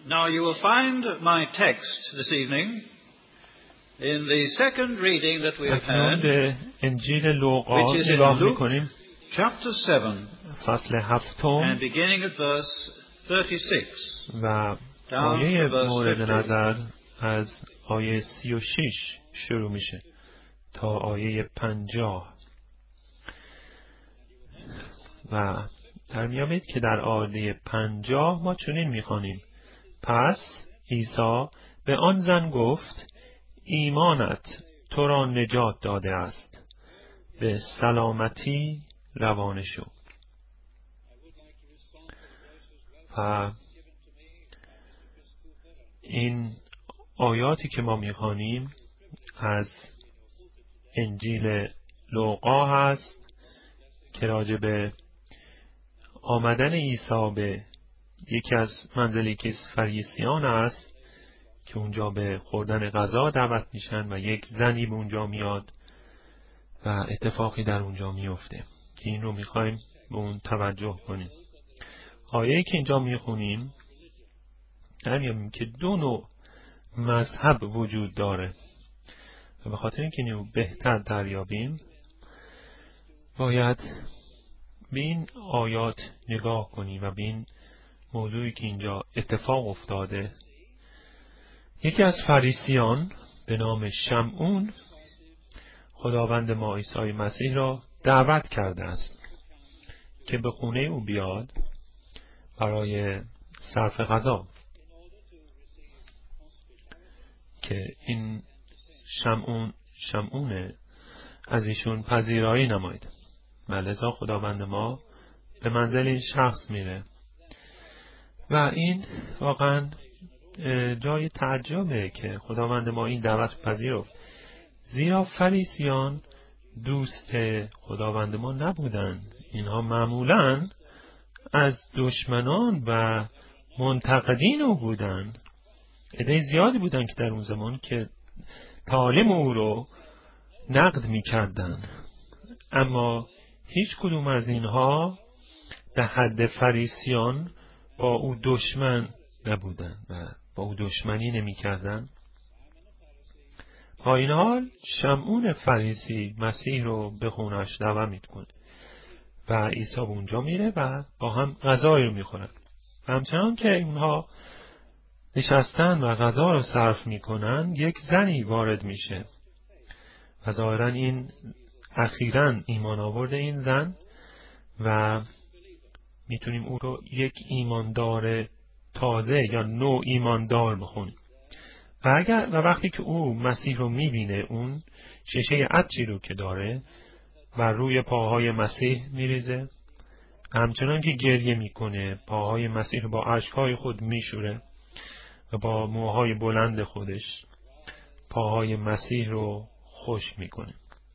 Now you will find my text this evening in the second reading that we have had, انجیل لوقا which is in نگاه Luke می‌کنیم chapter 7 فصل and هفتم beginning at verse 36 و down آیه to verse مورد 50. نظر از آیه 36 شروع میشه تا آیه 50 و در میابید که در آیه 50 ما چنین میخوانیم: پس عیسی به آن زن گفت ایمانت تو را نجات داده است، به سلامتی روانه شو. و این آیاتی که ما میخوانیم از انجیل لوقا هست که راجع به آمدن عیسی به یکی از منزلی که فریسیان است که اونجا به خوردن غذا دعوت میشن و یک زنی به اونجا میاد و اتفاقی در اونجا میفته که این رو میخوایم به اون توجه کنیم. آیه‌ای که اینجا میخونیم در میابیم که دو نوع مذهب وجود داره و به خاطر اینکه اینو بهتر دریابیم باید به این آیات نگاه کنیم و به این موضوعی که اینجا اتفاق افتاده. یکی از فریسیان به نام شمعون خداوند ما عیسی مسیح را دعوت کرده است که به خونه او بیاد برای صرف غذا، که این شمعون از ایشون پذیرایی نماید و لذا خداوند ما به منزل این شخص میره و این واقعا جای تعجبه که خداوند ما این دعوت پذیرفت، زیرا فریسیان دوست خداوند ما نبودند. اینها معمولاً از دشمنان و منتقدین او بودند. عده زیادی بودند که در اون زمان که تعالیم او رو نقد می‌کردند، اما هیچ کدوم از اینها به حد فریسیان با او دشمن نبودند و با او دشمنی نمی‌کردند. با این حال شمعون فریسی مسیح رو به خونش دعوت می‌کنه و عیسی اونجا میره و با هم غذایی رو میخورن. همچنان که اونها نشستن و غذا رو صرف میکنن، یک زنی وارد میشه و ظاهرا این اخیراً ایمان آورده این زن و میتونیم او رو یک ایماندار تازه یا نوع ایماندار بخونیم. و وقتی که او مسیح رو میبینه، اون شیشه عطری رو که داره و روی پاهای مسیح میریزه، همچنان که گریه میکنه پاهای مسیح رو با اشکهای خود میشوره و با موهای بلند خودش پاهای مسیح رو خشک میکنه.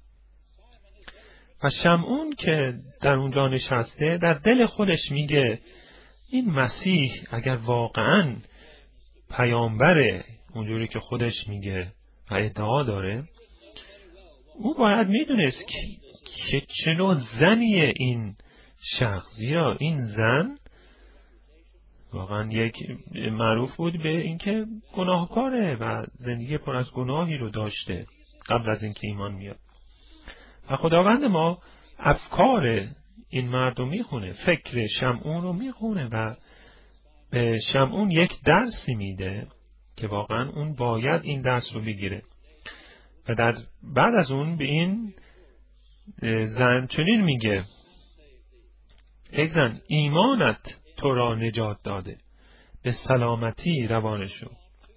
و شمعون که در اونجا نشسته در دل خودش میگه این مسیح اگر واقعاً پیامبره اونجوری که خودش میگه و ادعا داره، او باید میدونست که چه نوع زنیه این شخص، زیرا این زن واقعا یک معروف بود به اینکه گناهکاره و زندگی پر از گناهی رو داشته قبل از اینکه ایمان میاد. و خداوند ما افکار این مرد رو میخونه، فکر شمعون رو میخونه و به شمعون یک درسی میده که واقعا اون باید این درس رو بگیره. و بعد از اون به این زن چنین میگه: ای زن، ایمانت تو را نجات داده، به سلامتی روانه شو.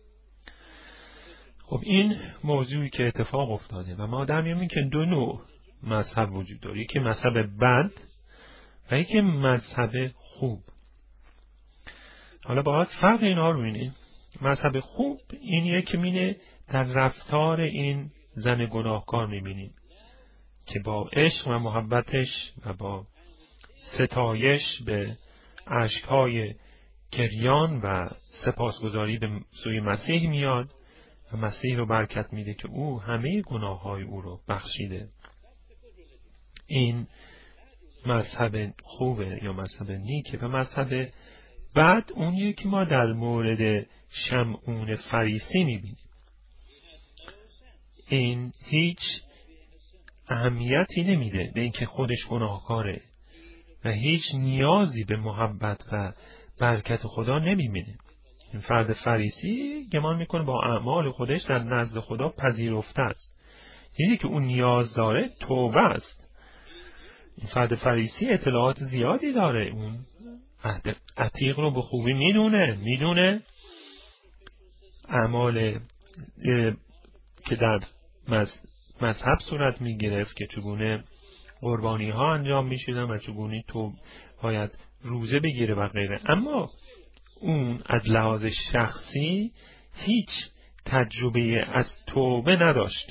خب این موضوعی که اتفاق افتاده و ما در میابیم که دو نوع مذهب وجود داره، یکی مذهب بد و یکی مذهب خوب. حالا باید فرق اینها رو ببینیم. مذهب خوب اینیه که مینه در رفتار این زن گناهکار میبینیم که با عشق و محبتش و با ستایش به اشکهای گریان و سپاسگزاری به سوی مسیح میاد و مسیح رو برکت میده که او همه گناههای او رو بخشیده. این مذهب خوبه یا مذهب نیکه. و مذهب بعد اونیه که ما در مورد شمعون فریسی میبینیم. این هیچ اهمیتی نمیده به اینکه خودش گناهکاره و هیچ نیازی به محبت و برکت خدا نمیبینه. این فرد فریسی گمان میکنه با اعمال خودش در نزد خدا پذیرفته است. چیزی که اون نیاز داره توبه است. این فرد فریسی اطلاعات زیادی داره، اون عهد عتیق رو به خوبی میدونه اعمال که در مذهب صورت میگرفت که چگونه قربانی ها انجام میشدن و چگونه تو باید روزه بگیره و غیره. اما اون از لحاظ شخصی هیچ تجربه از توبه نداشت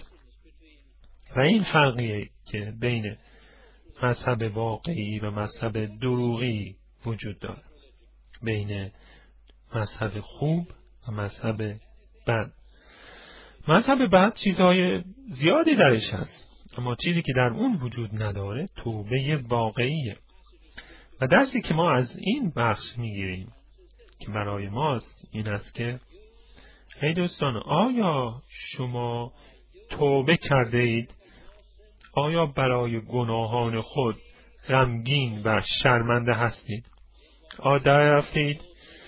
و این فرقیه که بین مذهب واقعی و مذهب دروغی وجود داره، بین مذهب خوب و مذهب بد. مذهب بد چیزهای زیادی درش هست، اما چیزی که در اون وجود نداره توبه واقعیه. و درسی که ما از این بخش میگیریم که برای ماست این است که ای دوستان، آیا شما توبه کرده اید؟ آیا برای گناهان خود غمگین و شرمنده هستید؟ آیا دریافتید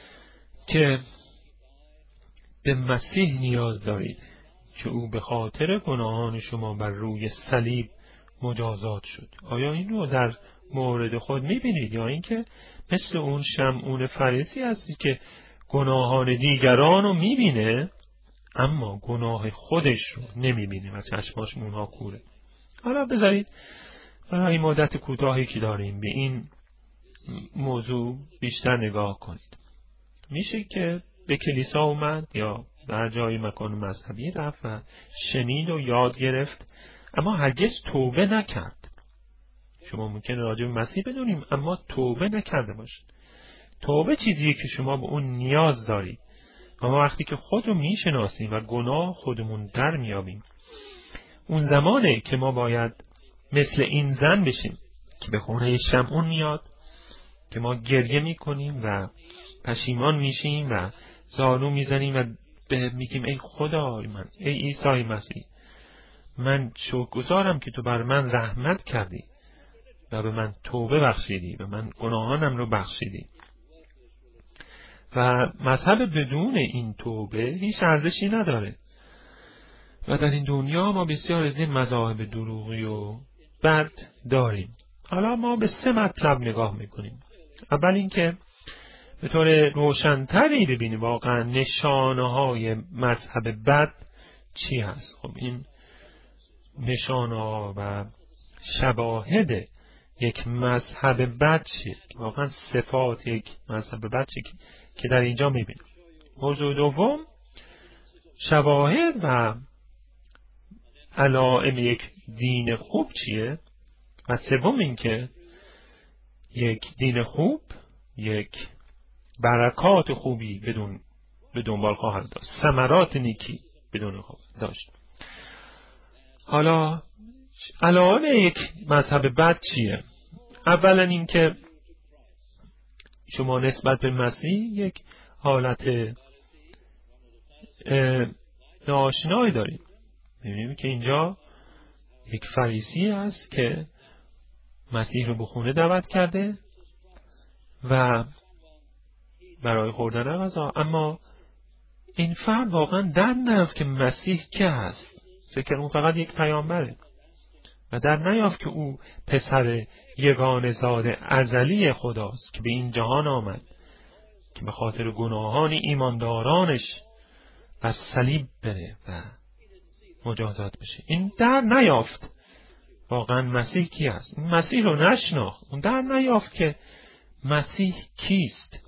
که به مسیح نیاز دارید که او به خاطر گناهان شما بر روی صلیب مجازات شد؟ آیا این رو در مورد خود میبینید، یا اینکه مثل اون شمعون فریسی هستی که گناهان دیگران رو میبینه اما گناه خودش رو نمیبینه و چشماش اونها کوره؟ حالا بذارید برای این مدت کوتاهی که داریم به این موضوع بیشتر نگاه کنید. میشه که به کلیسا اومد یا به جای مکان مذهبی رفت و شنید و یاد گرفت اما هرگز توبه نکرد. شما ممکنه راجع به مسیح بدونیم اما توبه نکرده باشید. توبه چیزیه که شما به اون نیاز دارید. اما وقتی که خود رو میشناسیم و گناه خودمون در میابیم، اون زمانه که ما باید مثل این زن بشیم که به خونه شمعون میاد، که ما گریه میکنیم و پشیمان میشیم و زانو میزنیم و میگیم ای خدای من، ای عیسی مسیح، من شکرگزارم که تو بر من رحمت کردی و به من توبه بخشیدی و من گناهانم رو بخشیدی. و مذهب بدون این توبه هیچ ارزشی نداره. و در این دنیا ما بسیار از این مذاهب دروغی و بد داریم. حالا ما به 3 مطلب نگاه میکنیم. اول اینکه به طور روشن‌تری ببینیم واقعا نشانه های مذهب بد چی هست. خب این نشانه ها و شواهد یک مذهب بد چیه؟ واقعا صفات یک مذهب بد چیه که در اینجا میبینیم. موضوع دوم شواهد و علائم یک دین خوب چیه؟ و سوم اینکه یک دین خوب یک برکات خوبی به دنبال خواهد داشت، ثمرات نیکی بدون خواهد داشت. حالا علائم یک مذهب بد چیه؟ اولا اینکه شما نسبت به مسیح یک حالت ناآشنایی دارید. می‌بینیم که اینجا یک فریسی است که مسیح رو به خونه دعوت کرده و برای خوردن غذا، اما این فرد واقعا در نیافت که مسیح که هست. فکر اون فقط یک پیامبره و در نیافت که او پسر یگانه زاد ازلی خداست که به این جهان آمد که به خاطر گناهان ایماندارانش بر صلیب بره و مجازات بشه. این در نیافت واقعا مسیح کی است. این مسیح رو نشناخت. اون در نیافت که مسیح کیست.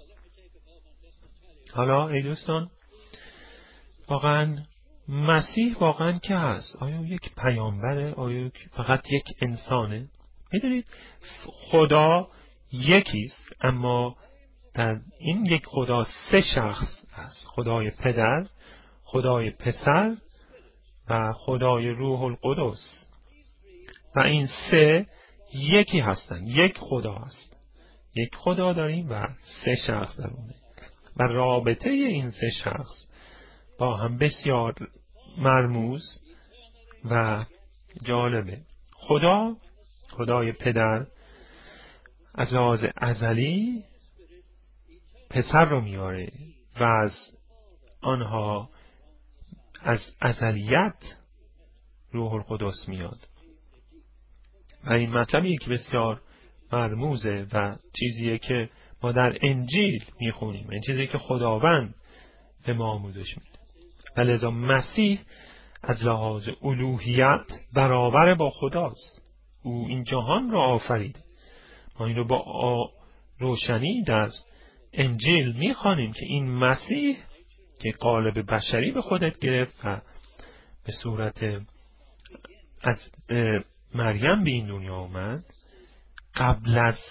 حالا ای دوستان، واقعا مسیح واقعا که هست؟ آیا یک پیامبره؟ آیا فقط یک انسانه؟ میدونید خدا یکیست، اما در این یک خدا 3 شخص هست. خدای پدر، خدای پسر و خدای روح القدس. و این 3 یکی هستند، یک خدا هست. یک خدا داریم و 3 شخص در اونه و رابطه این 3 شخص با هم بسیار مرموز و جالبه. خدای پدر از لحاظ ازلی پسر رو میاره و از آنها از ازلیت روح القدس میاد و این مطلبیه که بسیار مرموزه و چیزیه که ما در انجیل میخونیم، این چیزیه که خداوند به ما آموزش میده. و لذا مسیح از لحاظ الوهیت برابر با خداست. او این جهان را آفرید. ما این رو با روشنی در انجیل میخوانیم که این مسیح که قالب بشری به خودت گرفت و به صورت از مریم به این دنیا اومد، قبل از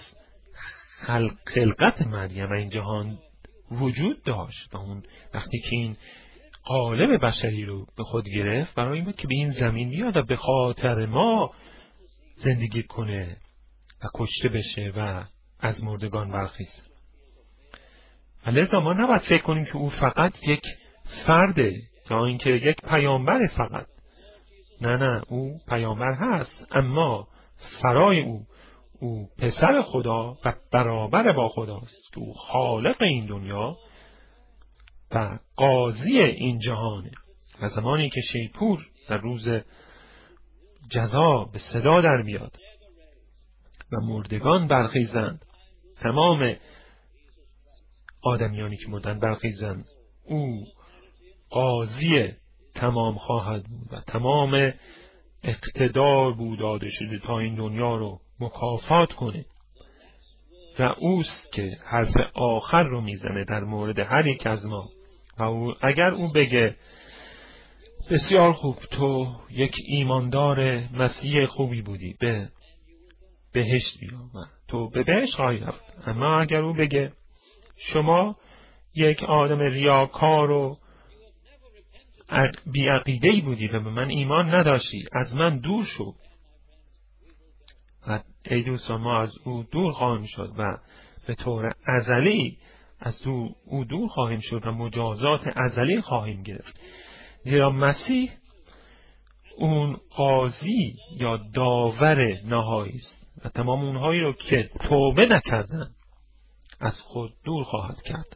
خلقت مریم و این جهان وجود داشت و اون وقتی که این قالب بشری رو به خود گرفت برای این بود که به این زمین بیاد و به خاطر ما زندگی کنه و کشته بشه و از مردگان برخیزه. و لذا ما نباید فکر کنیم که او فقط یک فرده یا اینکه یک پیامبر فقط. نه، او پیامبر هست، اما فرای او پسر خدا و برابر با خداست. او خالق این دنیا و قاضی این جهانه. و زمانی که شیپور در روز جزا به صدا در بیاد و مردگان برخیزند، تمام آدمیانی که مردن برخیزند، او قاضی تمام خواهد بود و تمام اقتدار بود داده شده تا این دنیا رو مکافات کنه و اوست که حرف آخر رو میزنه در مورد هر یک از ما. و اگر او بگه بسیار خوب، تو یک ایماندار مسیح خوبی بودی، به بهشت بیا و تو به بهشت خواهی رفت. اما اگر او بگه شما یک آدم ریاکار و بیعقیده‌ای بودی و به من ایمان نداشتی، از من دور شو، و ای دوستان ما از او دور خواهیم شد و به طور ازلی از او دور خواهیم شد و مجازات ازلی خواهیم گرفت. زیرا مسیح اون قاضی یا داور نهایی است و تمام اونهایی رو که توبه نکردن از خود دور خواهد کرد.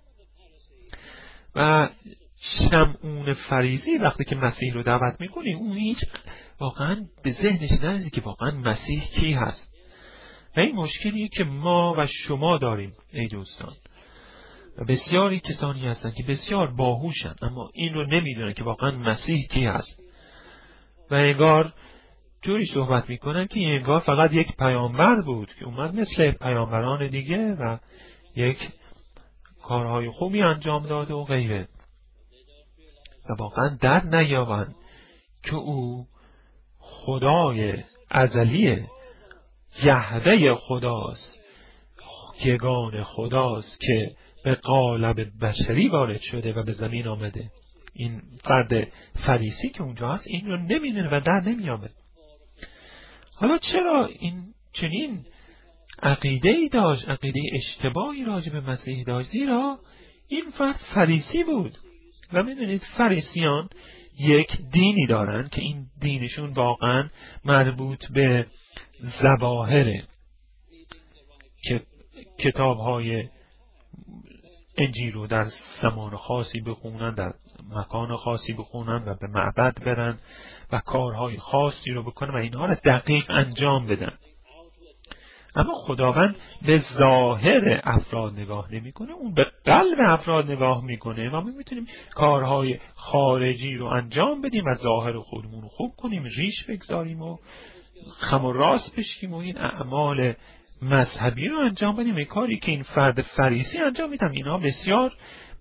و شمعون فریضی وقتی که مسیح رو دعوت میکنی، اون هیچ واقعا به ذهنش نرسید که واقعا مسیح کی هست. و این مشکلیه که ما و شما داریم ای دوستان. و بسیاری کسانی هستن که بسیار باهوشن اما این رو نمیدونن که واقعا مسیح کی هست و انگار جوری صحبت میکنن که انگار فقط یک پیامبر بود که اومد مثل پیامبران دیگه و یک کارهای خوبی انجام داده و غیره، و واقعا در نیابن که او خدای ازلیه، یهوه خداست، یگان خداست که به قالب بشری وارد شده و به زمین آمده. این فرد فریسی که اونجا هست این رو نمیدونه و در نمیامد. حالا چرا این چنین عقیده‌ای داشت، عقیده اشتباهی راجع به مسیح داشت؟ زیرا این فرد فریسی بود و میدونید فریسیان یک دینی دارن که این دینشون واقعا مربوط به ظواهره، که کتاب‌های انجیل رو در زمان خاصی بخونن، در مکان خاصی بخونن و به معبد برن و کارهای خاصی رو بکنن و اینها رو دقیق انجام بدن. اما خداوند به ظاهر افراد نگاه نمیکنه، اون به قلب افراد نگاه میکنه و ما میتونیم کارهای خارجی رو انجام بدیم و ظاهر خودمون رو خوب کنیم، ریش بگذاریم و خم و راست بشیم و این اعمال مذهبی رو انجام بدیم. این کاری که این فرد فریسی انجام میدن، اینا بسیار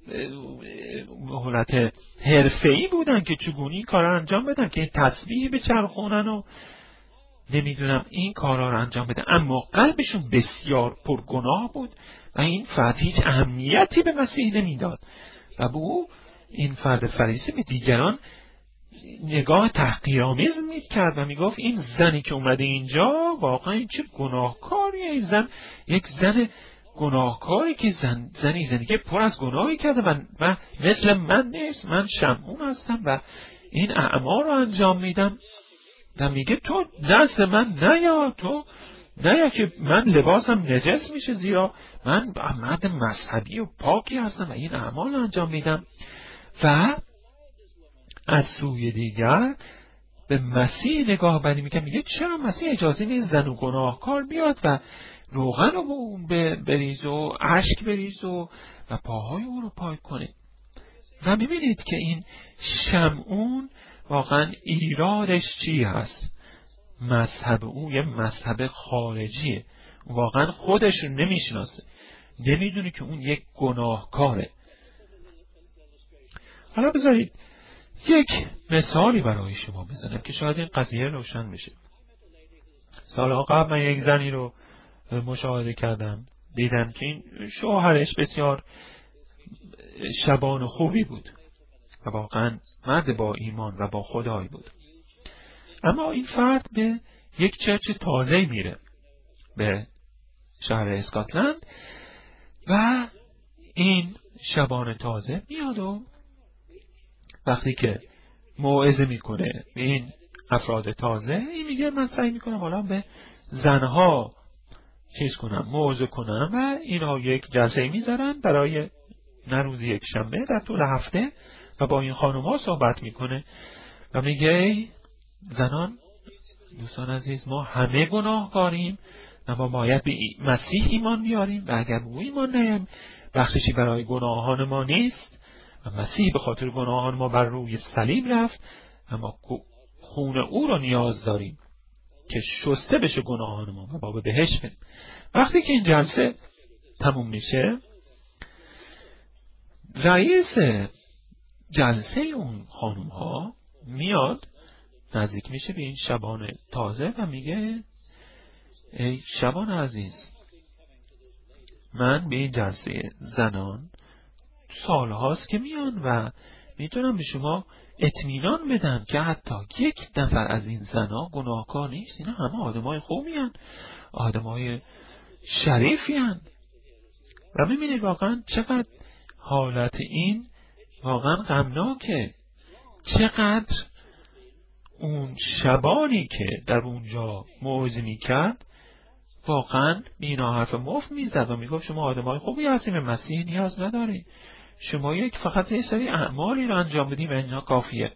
حالت حرفه‌ای بودن که چگونه این کارا رو انجام بدن، که تسبیح بچرخونن و نمیدونم این کارا رو انجام بدن، اما قلبشون بسیار پرگناه بود و این فرد هیچ اهمیتی به مسیح نمیداد و به او این فرد فریسی به دیگران نگاه تحقیرآمیز می‌کرد و میگفت این زنی که اومده اینجا واقعا این چه گناهکاریه، این زن یک زن گناهکاری که زندگی پر از گناهی کرده و مثل من نیست، من شمعون هستم و این اعمال رو انجام میدم و میگه تو دست من نیا، تو نیا که من لباسم نجس میشه، زیرا من مرد مذهبی و پاکی هستم و این اعمال رو انجام میدم. و از سوی دیگر به مسیح نگاه بری میکنه، میگه چرا مسیح اجازه نیست زن و گناهکار بیاد و روغن رو به اون بریز و اشک بریز و پاهای او رو پاک کنه. و میبینید که این شمعون واقعا ایرادش چی هست؟ مذهب او یه مذهب خارجیه، واقعا خودش رو نمیشناسه، نمیدونه که اون یک گناهکاره. حالا بذارید یک مثالی برای شما بزنم که شاید این قضیه روشن بشه. سالها قبل من یک زنی رو مشاهده کردم، دیدم که این شوهرش بسیار شبان خوبی بود و واقعا مرد با ایمان و با خدایی بود. اما این فرد به یک چرچ تازه میره به شهر اسکاتلند و این شبان تازه میاد و وقتی که موعظه میکنه به این افراد تازه، این میگه من سعی میکنم حالا به زنها چیز کنم، موعظه کنم و اینها یک جلسه میذارن برای نه روز یک شنبه در طول هفته و با این خانم ها صحبت میکنه و میگه ای زنان، دوستان عزیز، ما همه گناهکاریم و ما باید به مسیح ایمان بیاریم و اگر به او ایمان نیاریم بخششی برای گناهان ما نیست و مسیح به خاطر گناهان ما بر روی صلیب رفت و ما خون او رو نیاز داریم که شسته بشه گناهان ما و با به بهشت بریم. وقتی که این جلسه تموم میشه، رئیس جلسه اون خانوم ها میاد نزدیک میشه به این شبان تازه و میگه ای شبان عزیز، من به این جلسه زنان سالهاست که میان و میتونم به شما اطمینان بدم که حتی یک نفر از این زنها گناهکار نیست. اینا همه آدمای خوبی هن، آدمای شریفی هن. و میبینید واقعا چقدر حالت این واقعا غمناکه، چقدر اون شبانی که در اونجا موعظه میکرد واقعا اینا حرف مفت میزد و میگفت شما آدمای خوبی هستیم، به مسیح نیاز نداری، شما یک فقط یه سری اعمالی رو انجام بدیم و اینا کافیه.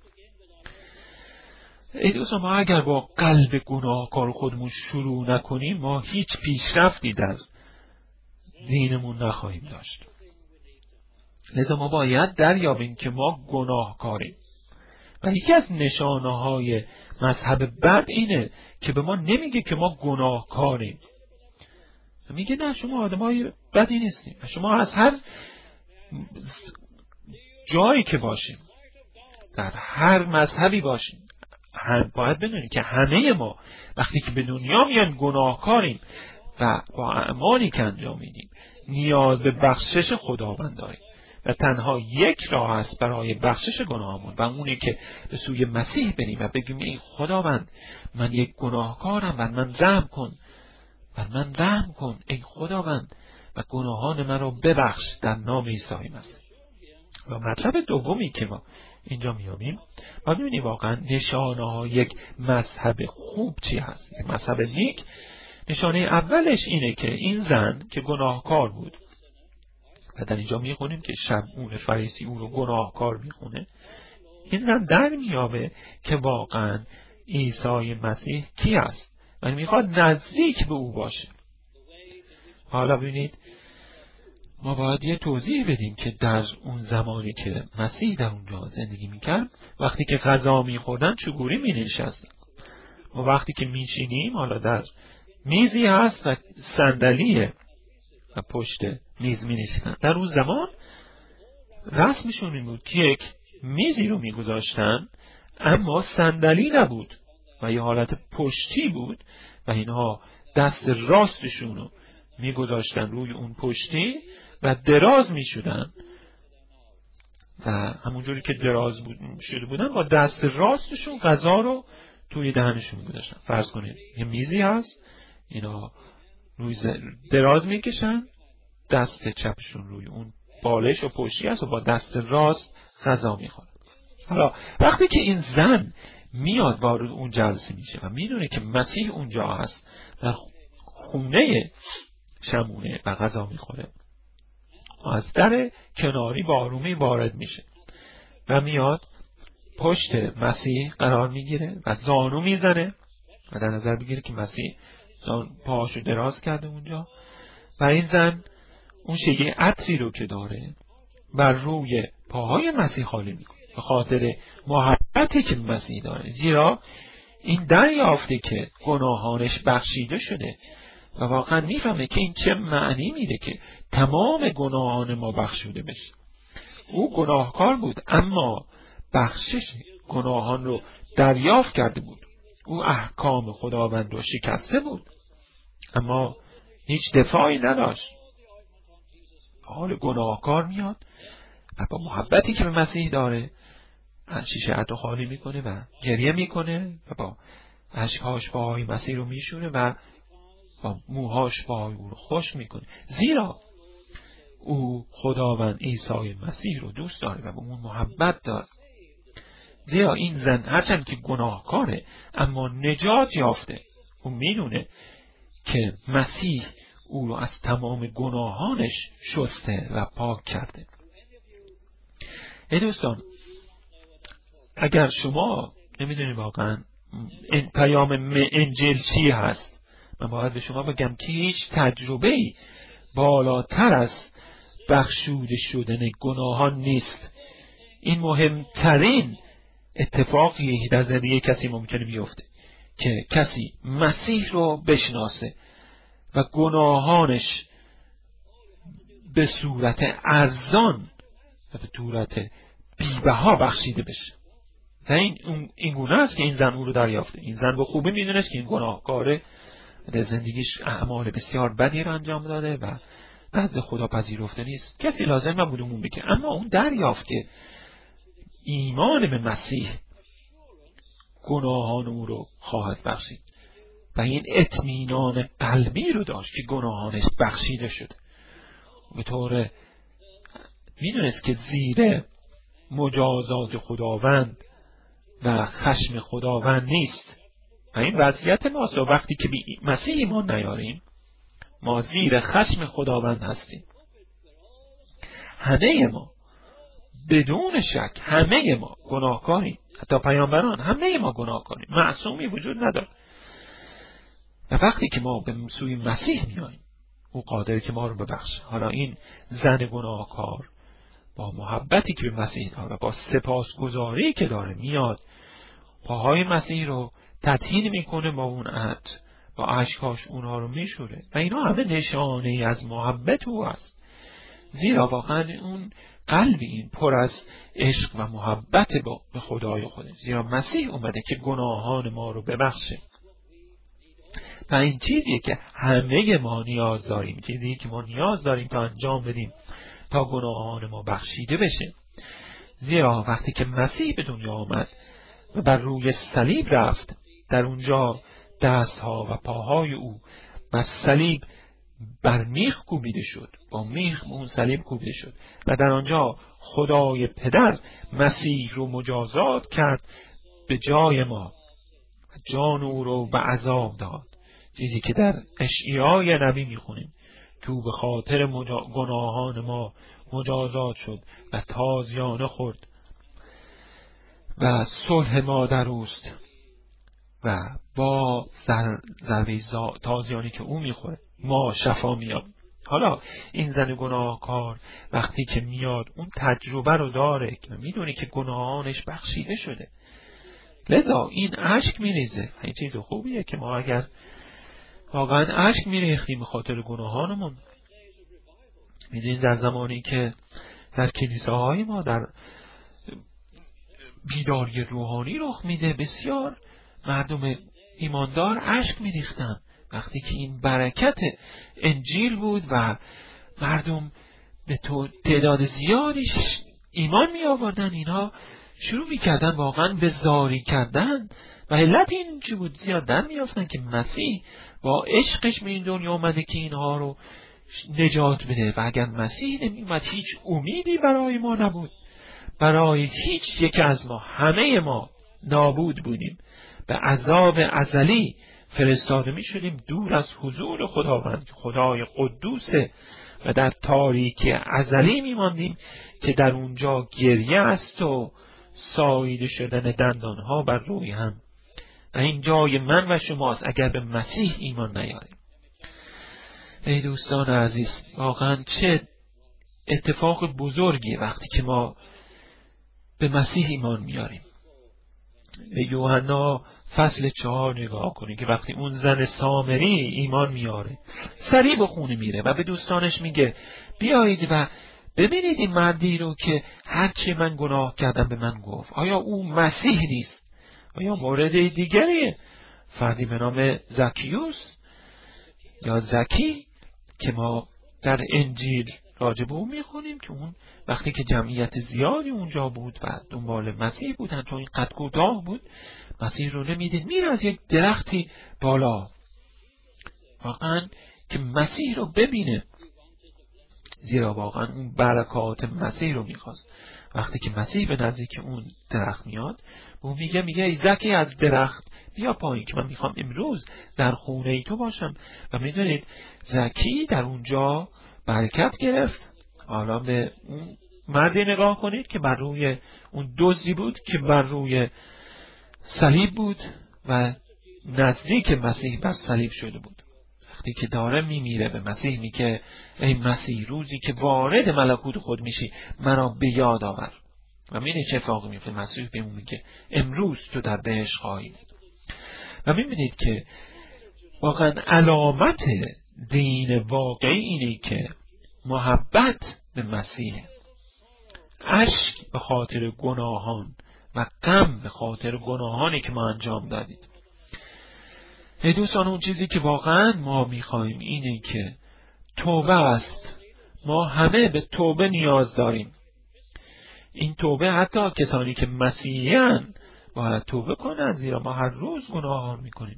ای دوستان، ما اگر با قلب گناهکار خودمون شروع نکنیم ما هیچ پیشرفتی در دینمون نخواهیم داشت. لذا ما باید دریابیم که ما گناهکاریم و یکی از نشانه‌های مذهب بد اینه که به ما نمیگه که ما گناهکاریم، میگه نه شما آدمای بدی نیستیم. شما از هر جایی که باشیم، در هر مذهبی باشیم، باید بدونید که همه ما وقتی که به دنیا میان گناهکاریم و با اعمالی که انجام میدیم نیاز به بخشش خداوند داریم و تنها یک راه است برای بخشش گناهمون و اونی که به سوی مسیح بریم و بگیم ای خداوند من یک گناهکارم، بر من رحم کن، بر من رحم کن ای خداوند و گناهان من رو ببخش در نام عیسی مسیح. و مطلب دومی که ما اینجا میابیم و ببینیم واقعا نشانه ها یک مذهب خوب چی هست، یک مذهب نیک. نشانه اولش اینه که این زن که گناهکار بود و در اینجا میخونیم که شمعون فریسی او رو گناهکار میخونه، این زن در میابه که واقعا عیسی مسیح کی است و میخواد نزدیک به او باشه. حالا ببینید ما باید یه توضیح بدیم که در اون زمانی که مسیح در اونجا زندگی میکرد وقتی که غذا میخوردن چگونه مینشستن و وقتی که میشینیم حالا در میزی هست و صندلیه و پشت میز مینشستن. در اون زمان رسمشون این بود که یک میزی رو میگذاشتن اما صندلی نبود و یه حالت پشتی بود و اینها دست راستشون رو میگذاشتن روی اون پشتی و دراز میشدن و همونجوری که دراز شده بودن با دست راستشون غذا رو توی دهنشون گذاشتن. فرض کنید یه میزی هست، اینا روی دراز میکشن، دست چپشون روی اون بالش و پشتی هست و با دست راست غذا میخورن. حالا وقتی که این زن میاد وارد اون جلسه میشه و میدونه که مسیح اونجا هست، در خونه شمونه و غذا میخوره، از در کناری با آرومی وارد میشه و میاد پشت مسیح قرار میگیره و زانو میزنه و در نظر بگیره که مسیح پاهاشو دراز کرده اونجا و این زن اون شیگه عطری رو که داره بر روی پاهای مسیح خالی میکنه به خاطر محبتی که مسیح داره، زیرا این دریافته که گناهانش بخشیده شده و واقعا میفهمه که این چه معنی میده که تمام گناهان ما بخشوده بشه. او گناهکار بود اما بخشش گناهان رو دریافت کرده بود. او احکام خداوند رو شکسته بود اما هیچ دفاعی نداشت. حال گناهکار میاد و با محبتی که به مسیح داره شیشه عطا خالی میکنه و گریه میکنه و با اشکهاش پاهای مسیح رو میشونه و با موهاش پاهای او رو خوش میکنه، زیرا او خداوند عیسی مسیح رو دوست داره و به اون محبت داره. زیرا این زن هرچند که گناهکاره اما نجات یافته. او میدونه که مسیح او رو از تمام گناهانش شسته و پاک کرده. ای دوستان، اگر شما نمیدونید واقعا این پیام انجیل چی هست، من باید به شما بگم که هیچ تجربه‌ای بالاتر از بخشوده شدن گناهان نیست. این مهمترین اتفاقی در زندگی کسی ممکنه بیفته که کسی مسیح رو بشناسه و گناهانش به صورت ارزان و به صورت بی‌بها بخشیده بشه. و این گونه است که این زن او رو دریافته. این زن به خوبی میدونست که این گناهکاره در زندگیش اعمال بسیار بدی رو انجام داده و نزد خدا پذیرفته نیست. کسی لازم نبود اون بگه، اما اون دریافت که ایمان به مسیح گناهان او رو خواهد بخشید و این اطمینان قلبی رو داشت که گناهانش بخشیده شده. به طور میدونست که زیر مجازات خداوند و خشم خداوند نیست. و این وضعیت ماست. وقتی که به مسیح ایمان نیاریم ما زیر خشم خداوند هستیم. همه ما بدون شک همه ما گناهکاریم. حتی پیامبران همه ما گناهکاریم. معصومی وجود نداره. و وقتی که ما به سوی مسیح میاییم او قادره که ما رو ببخشه. حالا این زن گناهکار با محبتی که به مسیح داره، با سپاسگزاری که داره، میاد پاهای مسیح رو تطهین میکنه با اون عطر، با اشکاش اونها رو میشوره و اینا همه نشانه از محبت او است. زیرا واقعا اون قلبی این پر از عشق و محبت به خدای خوده. زیرا مسیح اومده که گناهان ما رو ببخشه و این چیزیه که همه ما نیاز داریم، چیزی که ما نیاز داریم تا انجام بدیم تا گناهان ما بخشیده بشه. زیرا وقتی که مسیح به دنیا آمد و بر روی صلیب رفت، در اونجا دستها و پاهای او بر صلیب بر میخ کوبیده شد، با میخ اون صلیب کوبیده شد و در آنجا خدای پدر مسیح رو مجازات کرد به جای ما و جان او رو به عذاب داد. چیزی که در اشعیای نبی میخونیم که او به خاطر گناهان ما مجازات شد و تازیانه خورد و صلح ما در اوست و با ضربه تازیانی که او میخوره ما شفا میاد. حالا این زن گناهکار وقتی که میاد اون تجربه رو داره که میدونه که گناهانش بخشیده شده، لذا این اشک میریزه. این چیز خوبیه که ما اگر واقعا اشک میریختیم به خاطر گناهانمون. میدونید در زمانی که در کلیساهای ما در بیداری روحانی رخ میده، بسیار مردم ایماندار اشک میریختن وقتی که این برکت انجیل بود و مردم به تعداد زیادی ایمان می آوردن، اینها شروع می کردن واقعا به زاری کردن و علت این چی بود؟ زیاد در می آفتن که مسیح با عشقش به این دنیا آمده که اینها رو نجات بده و اگر مسیح نمی اومد هیچ امیدی برای ما نبود، برای هیچ یک از ما، همه ما نابود بودیم، به عذاب ازلی فرستاده می شدیم دور از حضور خداوند که خدای قدوسه و در تاریکی ازلی می ماندیم که در اونجا گریه است و ساییده شدن دندانها بر روی هم و این جای من و شماست اگر به مسیح ایمان نیاریم. ای دوستان عزیز، واقعا چه اتفاق بزرگی وقتی که ما به مسیح ایمان میاریم. به یوحنا فصل 4 نگاه کنید که وقتی اون زن سامری ایمان میاره، سریع به خونه میره و به دوستانش میگه بیایید و ببینید این مردی رو که هرچی من گناه کردم به من گفت. آیا او مسیح نیست؟ آیا مورد دیگریه؟ فردی به نام زکیوس یا زکی که ما در انجیل راجب او میخونیم که اون وقتی که جمعیت زیادی اونجا بود و دنبال مسیح بودن، چون این قد کوتاه بود، مسیح رو نمیدید، میره از یک درختی بالا واقعا که مسیح رو ببینه، زیرا واقعا اون برکات مسیح رو میخواست. وقتی که مسیح به نزدیک اون درخت میاد، اون میگه ای زکی از درخت بیا پایین که من میخوام امروز در خونه ای تو باشم. و میدونید زکی در اونجا برکت گرفت. حالا به اون مردی نگاه کنید که بر روی اون دزدی بود که بر روی صلیب بود و نزدیک مسیح بر صلیب شده بود. وقتی که داره میمیره به مسیح میگه ای مسیح روزی که وارد ملکوت خود میشی مرا به یاد آور. و میبینید چه اتفاقی میفته؟ مسیح به اون میگه امروز تو در بهشت خواهی بود. و میبینید که واقعا علامت دین واقعی اینه که محبت به مسیح، اشک به خاطر گناهان و غم به خاطر گناهانی که ما انجام دادید. ای دوستان، اون چیزی که واقعا ما میخوایم اینه که توبه است. ما همه به توبه نیاز داریم. این توبه حتی کسانی که مسیحیان باید توبه کنند، زیرا ما هر روز گناهان میکنیم.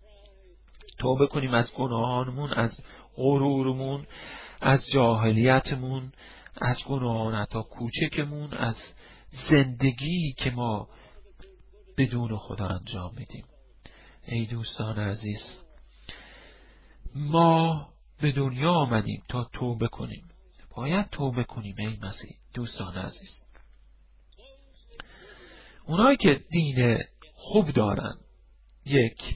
توبه کنیم از گناهانمون، از غرورمون، از جاهلیتمون، از گناهان حتی کوچکمون، از زندگی که ما بدون خدا انجام میدیم. ای دوستان عزیز، ما به دنیا آمدیم تا توبه کنیم. باید توبه کنیم. ای مسیح، دوستان عزیز، اونایی که دین خوب دارن یک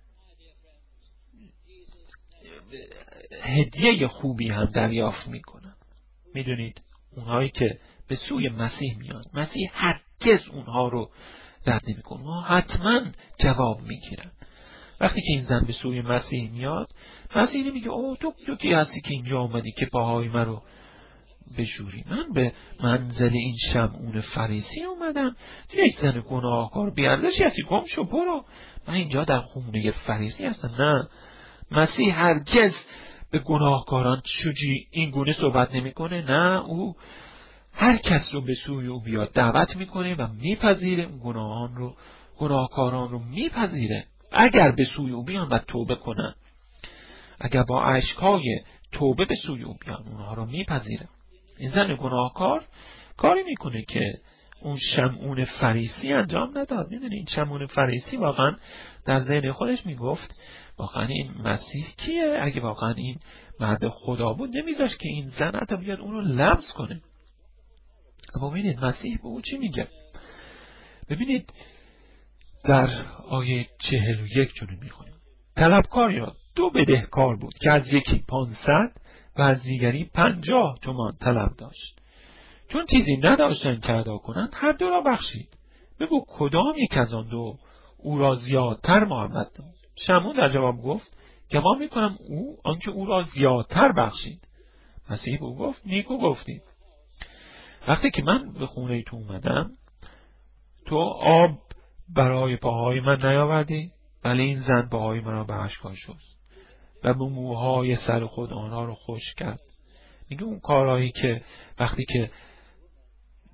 هدیه خوبی هم دریافت میکنن. میدونید اونایی که به سوی مسیح میان، مسیح هرگز اونها رو رد نمیکنه، اونها حتما جواب میگیرن. وقتی که این زن به سوی مسیح میاد، مسیح نمیگه اوه تو کی هستی که اینجا آمدی که پاهای من رو بشوری؟ من به منزل این شمعون فریسی اومدم، تو یک زن گناهکار بی‌ارزشی هستی، گم شو برو، من اینجا در خونه فریسی هستم. نه، مسیح هرگز به گناهکاران این گونه صحبت نمیکنه. نه، او هر کس رو به سوی او بیاد دعوت میکنه و میپذیره، گناهکاران رو میپذیره اگر به سوی او بیان و توبه کنن. اگر با اشک‌های توبه به سوی او بیان، اونها رو میپذیره. این زن گناهکار کاری میکنه که اون شمعون فریسی انجام نداد. میدونی این شمعون فریسی واقعا در ذهن خودش میگفت واقعا این مسیح کیه؟ اگه واقعا این مرد خدا بود نمیذاشت که این زن حتی بیاد اون رو لمس کنه. اما ببینید مسیح به او چی میگه؟ ببینید در آیه 41 چون میخونیم طلبکار یا 2 بدهکار بود که از یکی 500 و از دیگری 50 تومان طلب داشت. چون چیزی نداشتن که ادا کنند، هر دو را بخشید. بگو کدام یک از آن دو او را زیادتر محبت داشت؟ شمعون در جواب گفت گمان میکنم آنکه او را زیادتر بخشید. مسیح به او گفت نیکو گفتی. وقتی که من به خونه تو اومدم، تو آب برای پاهای من نیاوردی، ولی این زن پاهای من را به اشک‌ها شست و به موهای سر خود آنها را خشک کرد. میگه اون کارهایی که وقتی که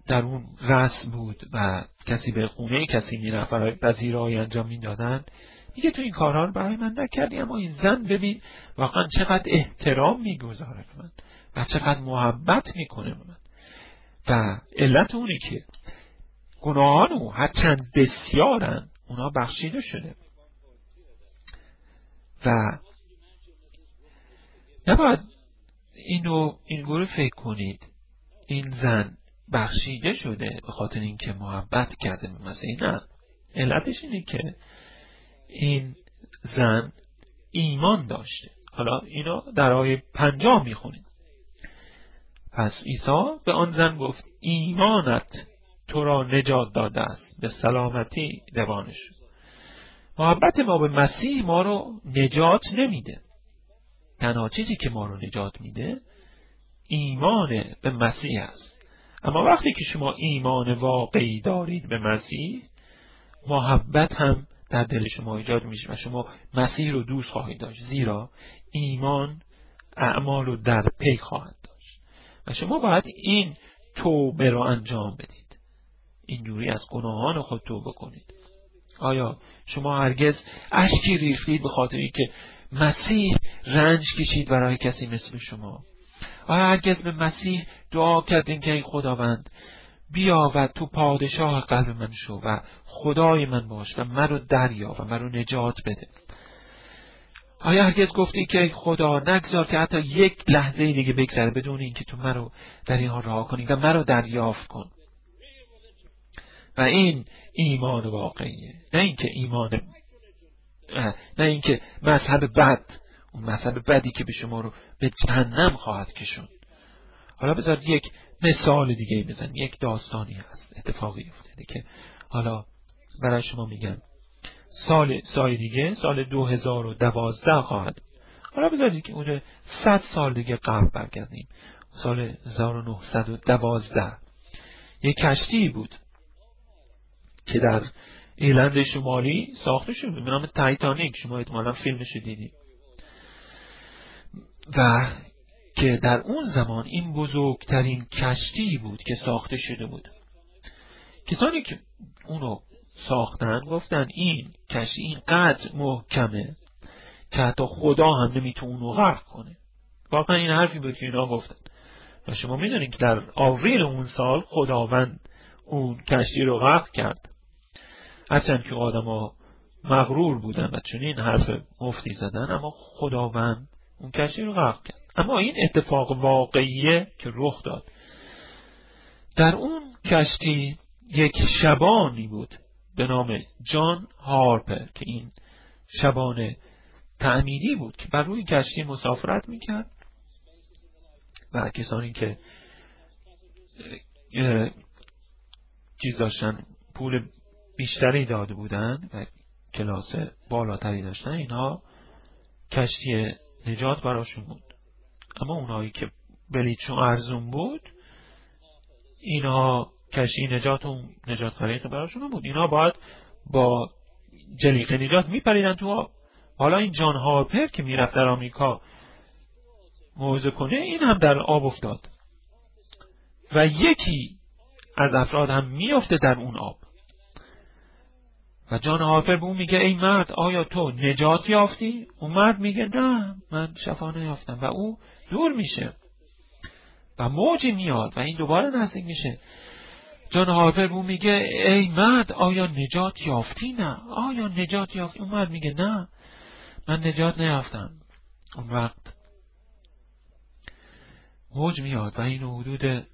در اون رسم بود و کسی به خونه کسی میرفت برای پذیرایی انجام میدادن، میگه تو این کارها رو برای من نکردی، اما این زن ببین واقعا چقدر احترام میگذاره به من و چقدر محبت میکنه به من. و علت اونه که گناهان او هرچند بسیارن اونا بخشیده شده و نباید اینگونه فکر کنید این زن بخشیده شده به خاطر اینکه محبت کرده به مسیح. نه، علتش اینه که این زن ایمان داشته. حالا اینا در آیه 50 میخونیم. پس عیسی به آن زن گفت ایمانت تو را نجات داده است، به سلامتی روانه شو. محبت ما به مسیح ما رو نجات نمیده. تنها چیزی که ما رو نجات میده ایمان به مسیح است. اما وقتی که شما ایمان واقعی دارید به مسیح، محبت هم در دل شما ایجاد میشه و شما مسیح رو دوست خواهید داشت، زیرا ایمان اعمال رو در پی خواهد داشت و شما باید این توبه رو انجام بدید، اینجوری از گناهان خود توبه کنید. آیا شما هرگز اشکی ریختید به خاطر اینکه مسیح رنج کشید برای کسی مثل شما؟ آیا هرگز به مسیح دعا کردین که ای خداوند بیا و تو پادشاه قلب من شو و خدای من باش و من رو دریا و من رو نجات بده؟ آیا هرگز گفتی که ای خدا نگذار که حتی یک لحظه دیگه بگذره بدون اینکه تو من رو در اینها رها کنی و من رو دریافت کن؟ و این ایمان واقعیه، نه اینکه مذهب بد، اون مذهب بدی که به شما رو به جهنم خواهد کشوند. حالا بذار یک مثال دیگه بزنم. یک داستانی هست، اتفاقی افتاده که حالا برای شما میگم. سال دیگه، سال 2012 خواهد. حالا بذارید که اون 100 سال دیگه قبل برگردیم. سال 1912 یک کشتی بود که در ایرلند شمالی ساخته شده به نام تایتانیک. شما احتمالاً فیلمش دیدید. و که در اون زمان این بزرگترین کشتی بود که ساخته شده بود. کسانی که اونو ساختن گفتن این کشتی اینقدر محکمه که حتی خدا هم نمیتونه اونو غرق کنه. واقعا این حرفی بود که اینا گفتن. و شما میدونید که در آوریل اون سال خداوند اون کشتی رو غرق کرد. هرچند که آدم‌ها مغرور بودن و چون این حرف مفتی زدن، اما خداوند اون کشتی رو غرق کرد. اما این اتفاق واقعیه که رخ داد. در اون کشتی یک شبانی بود به نام جان هارپر که این شبان تعمیری بود که بر روی کشتی مسافرت میکرد و کسانی که چیز داشتن، پول بیشتری داده بودن و کلاس بالاتری داشتن، اینها کشتی نجات براشون بود. اما اونایی که بلیطشون ارزون بود، اینها کشتی نجات خرید براشون بود. اینها باید با جلیق نجات میپریدن تو آب. حالا این جان هارپر که میرفت در آمریکا موعظه کنه، این هم در آب افتاد و یکی از افراد هم میافته در اون آب و جان هارپر به اون میگه ای مرد آیا تو نجات یافتی؟ اون مرد میگه نه من شفا نیافتم و او دور میشه و موجی میاد و این دوباره نزدیک میشه. جان هارپر به اون میگه ای مرد آیا نجات یافتی؟ نه آیا نجات یافتی؟ اون مرد میگه نه من نجات نیافتم. اون وقت موج میاد و این حدود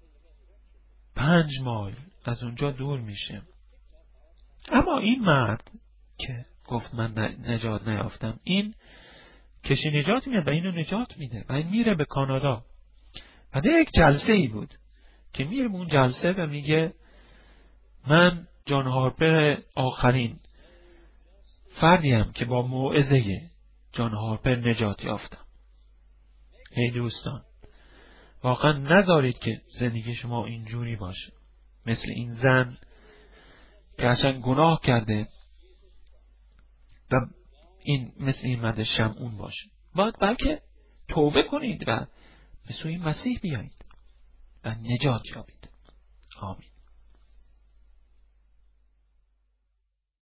5 مایل از اونجا دور میشه. اما این مرد که گفت من نجات نیافتم، این کشتی نجات میاد و اینو نجات میده و این میره به کانادا. و در یک جلسه ای بود که میره به اون جلسه و میگه من جان هارپر آخرین فردیم که با موعظه جان هارپر نجات یافتم. ای دوستان، واقعا نذارید که زندگی شما اینجوری باشه مثل این زن که اصلا گناه کرده و این مثل این مرد شمعون باشه. باید بلکه توبه کنید و به سوی مسیح بیایید و نجات یابید. آمین.